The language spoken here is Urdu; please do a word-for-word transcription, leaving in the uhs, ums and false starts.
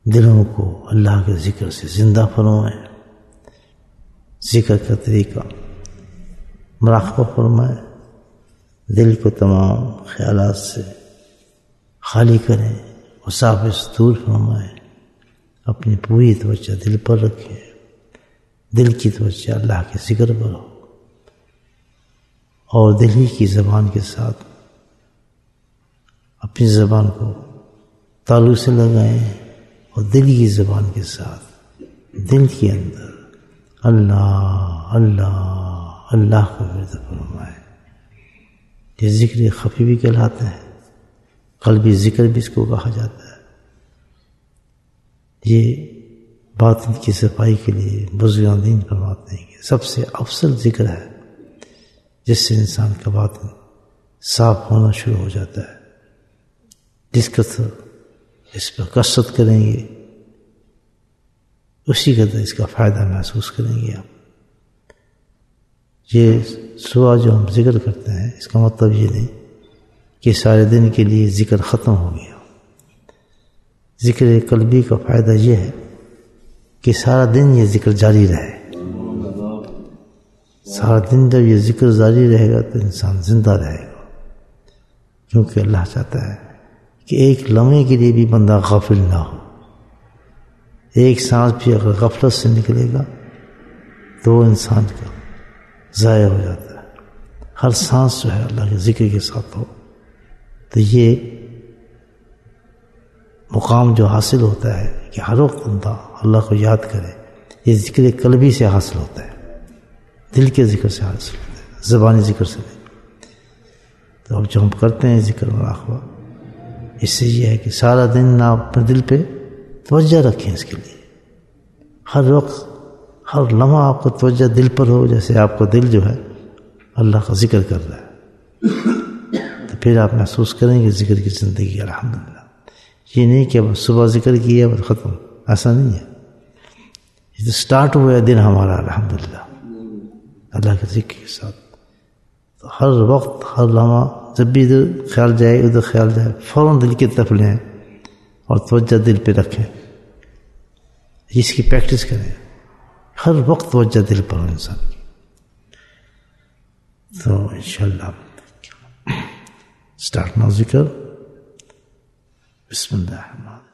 دلوں کو اللہ کے ذکر سے زندہ فرمائے، ذکر کا طریقہ مراقبہ فرمائے، دل کو تمام خیالات سے خالی کریں، مسافر سے دور فرمائے، اپنی پوری توجہ دل پر رکھیں، دل کی توجہ اللہ کے ذکر پر ہو، اور دل ہی کی زبان کے ساتھ اپنی زبان کو تعلق سے لگائیں، اور دل کی زبان کے ساتھ دل کے اندر اللہ اللہ اللہ کا ورد فرمائے۔ یہ ذکر خفی بھی کہلاتا ہے، قلبی ذکر بھی اس کو کہا جاتا ہے۔ یہ باطن کی صفائی کے لیے بزرگان دین فرماتے ہیں کہ سب سے افضل ذکر ہے جس سے انسان کا باطن صاف ہونا شروع ہو جاتا ہے۔ جس قدر اس پر کثرت کریں گے اسی قدر اس کا فائدہ محسوس کریں گے آپ۔ یہ صبح جو ہم ذکر کرتے ہیں اس کا مطلب یہ نہیں کہ سارے دن کے لیے ذکر ختم ہو گیا۔ ذکر قلبی کا فائدہ یہ ہے کہ سارا دن یہ ذکر جاری رہے۔ سارا دن جب یہ ذکر جاری رہے گا تو انسان زندہ رہے گا، کیونکہ اللہ چاہتا ہے کہ ایک لمحے کے لیے بھی بندہ غافل نہ ہو۔ ایک سانس بھی اگر غفلت سے نکلے گا تو وہ انسان کا ضائع ہو جاتا ہے۔ ہر سانس جو ہے اللہ کے ذکر کے ساتھ ہو تو یہ مقام جو حاصل ہوتا ہے کہ ہر وقت بندہ اللہ کو یاد کرے، یہ ذکر قلبی سے حاصل ہوتا ہے، دل کے ذکر سے حاصل ہوتا ہے، زبانی ذکر سے نہیں۔ تو اب جو ہم کرتے ہیں ذکر مراقبہ، اس سے یہ ہے کہ سارا دن آپ اپنے دل پہ توجہ رکھیں، اس کے لیے ہر وقت ہر لمحہ آپ کو توجہ دل پر ہو، جیسے آپ کا دل جو ہے اللہ کا ذکر کر رہا ہے، تو پھر آپ محسوس کریں گے ذکر کی زندگی الحمدللہ۔ یہ نہیں کہ اب صبح ذکر کیا بس ختم، ایسا نہیں ہے۔ یہ تو سٹارٹ ہوا ہے دن ہمارا الحمدللہ اللہ کے ذکر کے ساتھ۔ تو ہر وقت ہر لمحہ جب بھی ادھر خیال جائے ادھر خیال جائے فوراً دل کی طرف لیں اور توجہ دل پہ رکھیں، اس کی پریکٹس کریں، ہر وقت توجہ دل پر ہو انسان کی۔ تو انشاءاللہ اسٹارٹ نا ذکر۔ بسم اللہ الرحمن الرحیم۔